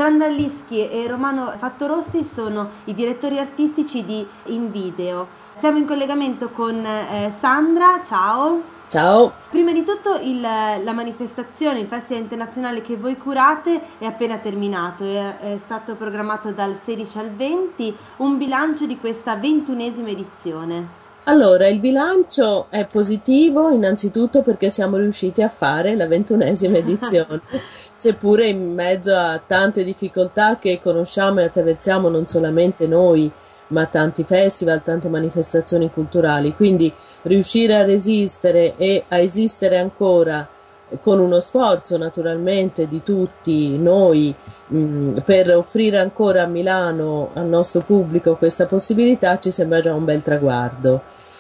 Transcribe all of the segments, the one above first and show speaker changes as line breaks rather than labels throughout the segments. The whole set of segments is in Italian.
Sandra Lischi e Romano Fattorossi sono i direttori artistici di Invideo. Siamo in collegamento con Sandra, ciao.
Ciao.
Prima di tutto la manifestazione, il Festival Internazionale che voi curate è appena terminato, è stato programmato dal 16 al 20, un bilancio di questa 21esima edizione.
Allora, il bilancio è positivo innanzitutto perché siamo riusciti a fare la 21esima edizione, seppure in mezzo a tante difficoltà che conosciamo e attraversiamo non solamente noi, ma tanti festival, tante manifestazioni culturali, quindi riuscire a resistere e a esistere ancora con uno sforzo naturalmente di tutti noi per offrire ancora a Milano al nostro pubblico questa possibilità ci sembra già un bel traguardo.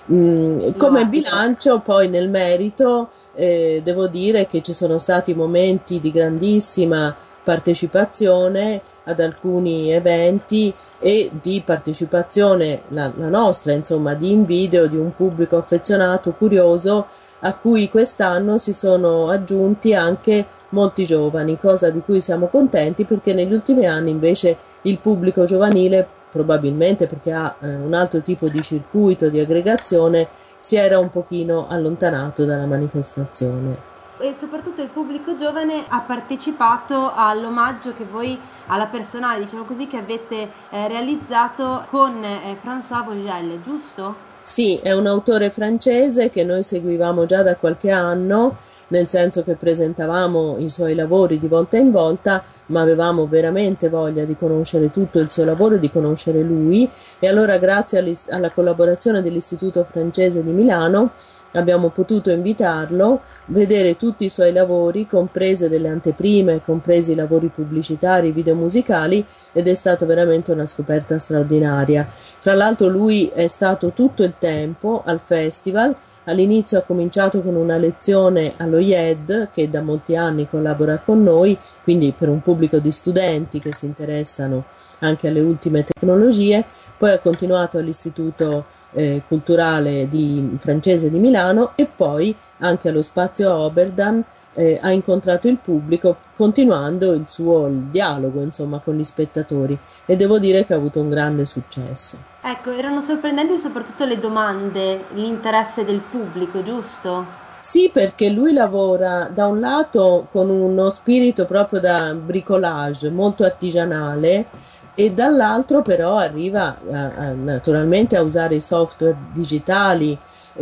Come bilancio poi nel merito devo dire che ci sono stati momenti di grandissima partecipazione ad alcuni eventi e di partecipazione, la nostra insomma, di Invideo, di un pubblico affezionato, curioso, a cui quest'anno si sono aggiunti anche molti giovani, cosa di cui siamo contenti perché negli ultimi anni invece il pubblico giovanile, probabilmente perché ha un altro tipo di circuito di aggregazione, si era un pochino allontanato dalla manifestazione.
E soprattutto il pubblico giovane ha partecipato all'omaggio che voi, alla personale, diciamo così, che avete realizzato con François Vogel, giusto?
Sì, è un autore francese che noi seguivamo già da qualche anno, nel senso che presentavamo i suoi lavori di volta in volta, ma avevamo veramente voglia di conoscere tutto il suo lavoro e di conoscere lui, e allora grazie alla collaborazione dell'Istituto francese di Milano abbiamo potuto invitarlo, vedere tutti i suoi lavori, comprese delle anteprime, compresi i lavori pubblicitari, video musicali, ed è stata veramente una scoperta straordinaria. Fra l'altro lui è stato tutto il tempo al festival, all'inizio ha cominciato con una lezione allo IED, che da molti anni collabora con noi, quindi per un pubblico di studenti che si interessano anche alle ultime tecnologie, poi ha continuato all'Istituto culturale francese di Milano e poi anche allo spazio Oberdan ha incontrato il pubblico continuando il suo dialogo insomma con gli spettatori e devo dire che ha avuto un grande successo.
Ecco, erano sorprendenti soprattutto le domande, l'interesse del pubblico, giusto?
Sì, perché lui lavora da un lato con uno spirito proprio da bricolage molto artigianale e dall'altro però arriva naturalmente a usare i software digitali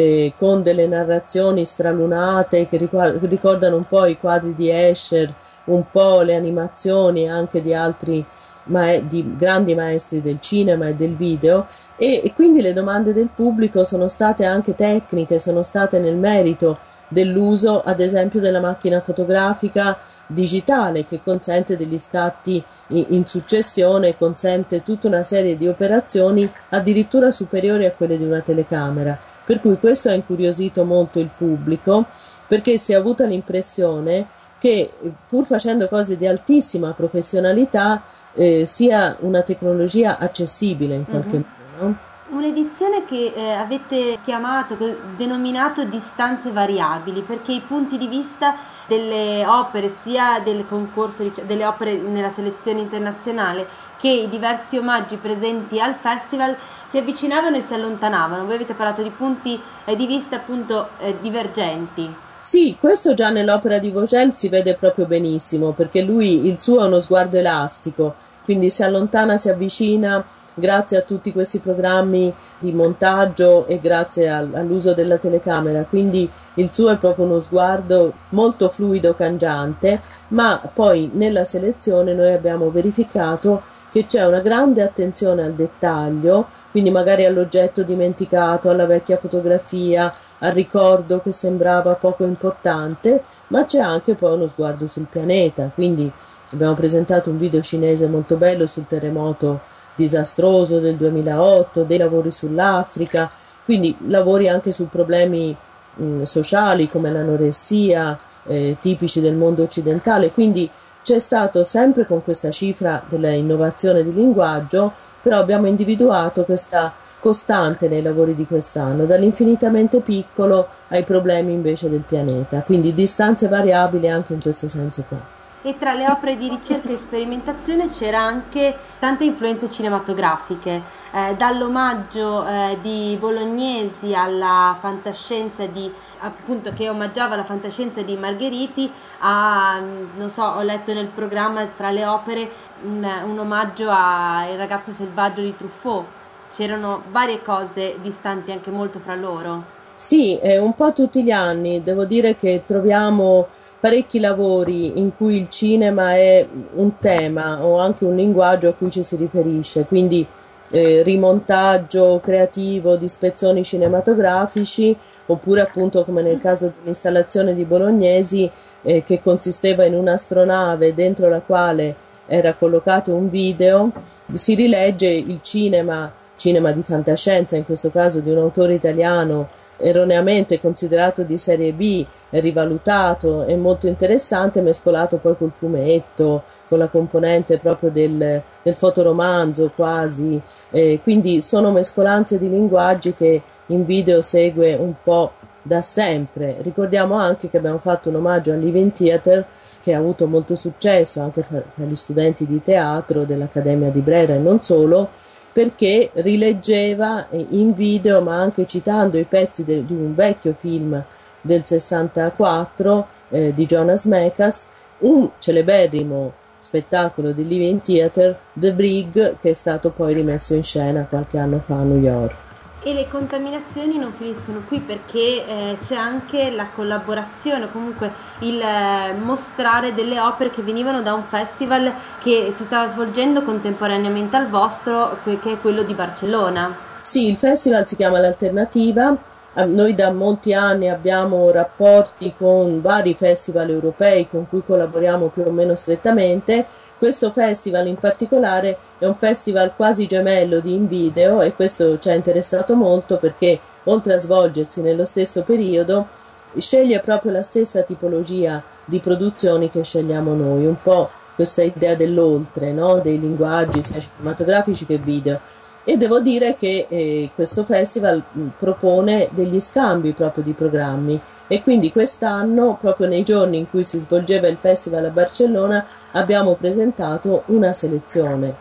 con delle narrazioni stralunate che ricordano un po' i quadri di Escher, un po' le animazioni anche di altri di grandi maestri del cinema e del video e quindi le domande del pubblico sono state anche tecniche, sono state nel merito dell'uso ad esempio della macchina fotografica digitale che consente degli scatti in successione, consente tutta una serie di operazioni addirittura superiori a quelle di una telecamera, per cui questo ha incuriosito molto il pubblico perché si è avuta l'impressione che pur facendo cose di altissima professionalità sia una tecnologia accessibile in qualche modo, no?
Un'edizione che avete denominato distanze variabili, perché i punti di vista delle opere, sia del concorso, delle opere nella selezione internazionale, che i diversi omaggi presenti al festival si avvicinavano e si allontanavano. Voi avete parlato di punti di vista appunto divergenti.
Sì, questo già nell'opera di Vogel si vede proprio benissimo, perché il suo è uno sguardo elastico, quindi si allontana, si avvicina, grazie a tutti questi programmi di montaggio e grazie all'uso della telecamera, quindi il suo è proprio uno sguardo molto fluido, cangiante, ma poi nella selezione noi abbiamo verificato che c'è una grande attenzione al dettaglio, quindi magari all'oggetto dimenticato, alla vecchia fotografia, al ricordo che sembrava poco importante, ma c'è anche poi uno sguardo sul pianeta, quindi abbiamo presentato un video cinese molto bello sul terremoto disastroso del 2008, dei lavori sull'Africa, quindi lavori anche su problemi sociali come l'anoressia, tipici del mondo occidentale, quindi c'è stato sempre con questa cifra dell'innovazione di linguaggio, però abbiamo individuato questa costante nei lavori di quest'anno, dall'infinitamente piccolo ai problemi invece del pianeta, quindi distanze variabili anche in questo senso qua.
E tra le opere di ricerca e sperimentazione c'era anche tante influenze cinematografiche, dall'omaggio di Bolognesi alla fantascienza di appunto che omaggiava la fantascienza di Margheriti a, non so, ho letto nel programma tra le opere un omaggio a Il ragazzo selvaggio di Truffaut. C'erano varie cose distanti anche molto fra loro.
Sì, un po' tutti gli anni, devo dire che troviamo parecchi lavori in cui il cinema è un tema o anche un linguaggio a cui ci si riferisce, quindi rimontaggio creativo di spezzoni cinematografici, oppure appunto come nel caso dell'installazione di Bolognesi, che consisteva in un'astronave dentro la quale era collocato un video, si rilegge il cinema di fantascienza, in questo caso di un autore italiano erroneamente considerato di serie B, rivalutato e molto interessante, mescolato poi col fumetto, con la componente proprio del fotoromanzo quasi, quindi sono mescolanze di linguaggi che in video segue un po' da sempre. Ricordiamo anche che abbiamo fatto un omaggio al Living Theatre, che ha avuto molto successo anche fra gli studenti di teatro dell'Accademia di Brera e non solo, perché rileggeva in video, ma anche citando i pezzi di un vecchio film del 64 di Jonas Mekas, un celeberrimo spettacolo di Living Theatre, The Brig, che è stato poi rimesso in scena qualche anno fa a New York.
E le contaminazioni non finiscono qui, perché c'è anche la collaborazione, comunque il mostrare delle opere che venivano da un festival che si stava svolgendo contemporaneamente al vostro, che è quello di Barcellona.
Sì, il festival si chiama L'Alternativa. Noi da molti anni abbiamo rapporti con vari festival europei con cui collaboriamo più o meno strettamente. Questo festival in particolare è un festival quasi gemello di Invideo, e questo ci ha interessato molto perché, oltre a svolgersi nello stesso periodo, sceglie proprio la stessa tipologia di produzioni che scegliamo noi, un po' questa idea dell'oltre, no? Dei linguaggi sia cinematografici che video. E devo dire che questo festival propone degli scambi proprio di programmi, e quindi quest'anno, proprio nei giorni in cui si svolgeva il festival a Barcellona, abbiamo presentato una selezione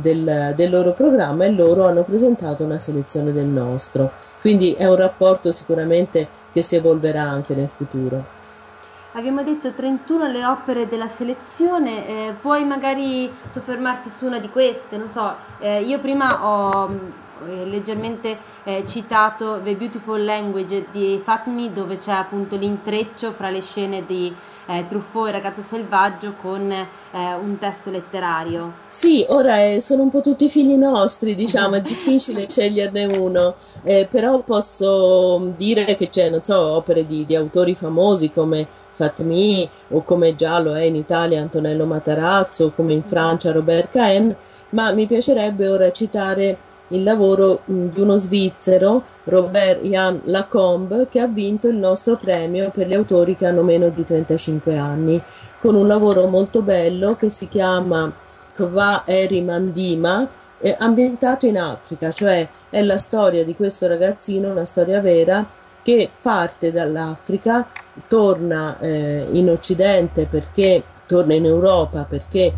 del loro programma e loro hanno presentato una selezione del nostro. Quindi è un rapporto sicuramente che si evolverà anche nel futuro.
Abbiamo detto 31 le opere della selezione, puoi magari soffermarti su una di queste? Non so, io prima ho leggermente citato The Beautiful Language di Fatmi, dove c'è appunto l'intreccio fra le scene di Truffaut e Ragazzo Selvaggio con un testo letterario.
Sì, ora sono un po' tutti figli nostri, diciamo, è difficile sceglierne uno, però posso dire che c'è, non so, opere di autori famosi come Fatmi, o come già lo è in Italia Antonello Matarazzo, o come in Francia Robert Cahen, ma mi piacerebbe ora citare il lavoro di uno svizzero, Robert Jan Lacombe, che ha vinto il nostro premio per gli autori che hanno meno di 35 anni, con un lavoro molto bello che si chiama Kva Eri Mandima, ambientato in Africa, cioè è la storia di questo ragazzino, una storia vera, che parte dall'Africa, torna in Occidente perché torna in Europa perché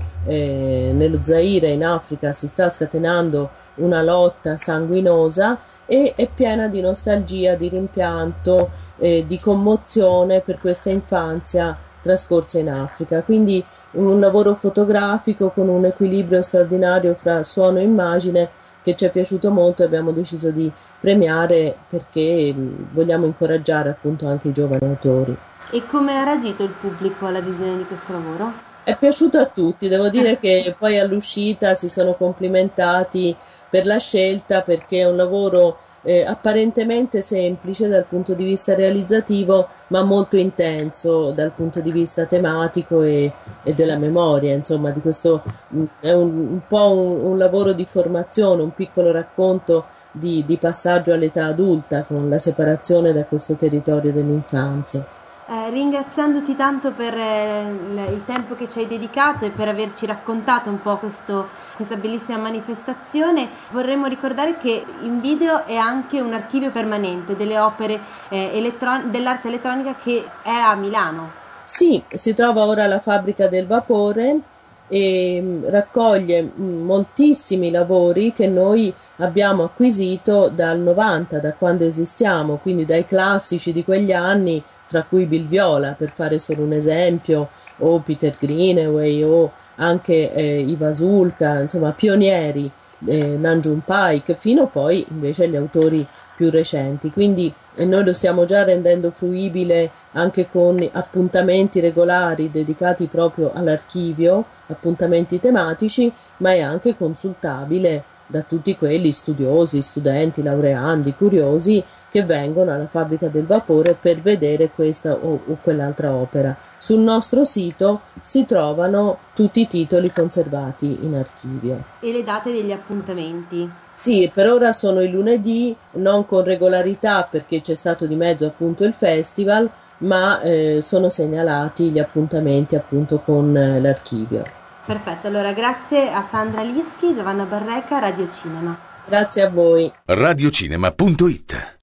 nello Zaire in Africa si sta scatenando una lotta sanguinosa, e è piena di nostalgia, di rimpianto, di commozione per questa infanzia trascorsa in Africa. Quindi un lavoro fotografico con un equilibrio straordinario fra suono e immagine che ci è piaciuto molto e abbiamo deciso di premiare perché vogliamo incoraggiare appunto anche i giovani autori.
E come ha reagito il pubblico alla visione di questo lavoro?
È piaciuto a tutti, devo dire che poi all'uscita si sono complimentati per la scelta, perché è un lavoro apparentemente semplice dal punto di vista realizzativo, ma molto intenso dal punto di vista tematico e della memoria, insomma, di questo è un po' un lavoro di formazione, un piccolo racconto di passaggio all'età adulta con la separazione da questo territorio dell'infanzia.
Ringraziandoti tanto per il tempo che ci hai dedicato e per averci raccontato un po' questa bellissima manifestazione, vorremmo ricordare che in video è anche un archivio permanente delle opere dell'arte elettronica che è a Milano.
Sì, si trova ora alla Fabbrica del Vapore e raccoglie moltissimi lavori che noi abbiamo acquisito dal 90, da quando esistiamo, quindi dai classici di quegli anni, fra cui Bill Viola, per fare solo un esempio, o Peter Greenaway, o anche i Vasulka, insomma pionieri, Nanjun Paik, fino poi invece agli autori più recenti. Quindi noi lo stiamo già rendendo fruibile anche con appuntamenti regolari dedicati proprio all'archivio, appuntamenti tematici, ma è anche consultabile da tutti quelli studiosi, studenti, laureandi, curiosi che vengono alla Fabbrica del Vapore per vedere questa o quell'altra opera. Sul nostro sito si trovano tutti i titoli conservati in archivio.
E le date degli appuntamenti?
Sì, per ora sono il lunedì, non con regolarità perché c'è stato di mezzo appunto il festival, ma sono segnalati gli appuntamenti appunto con l'archivio.
Perfetto, allora grazie a Sandra Lischi, Giovanna Barreca, Radio Cinema.
Grazie a voi.
Radiocinema.it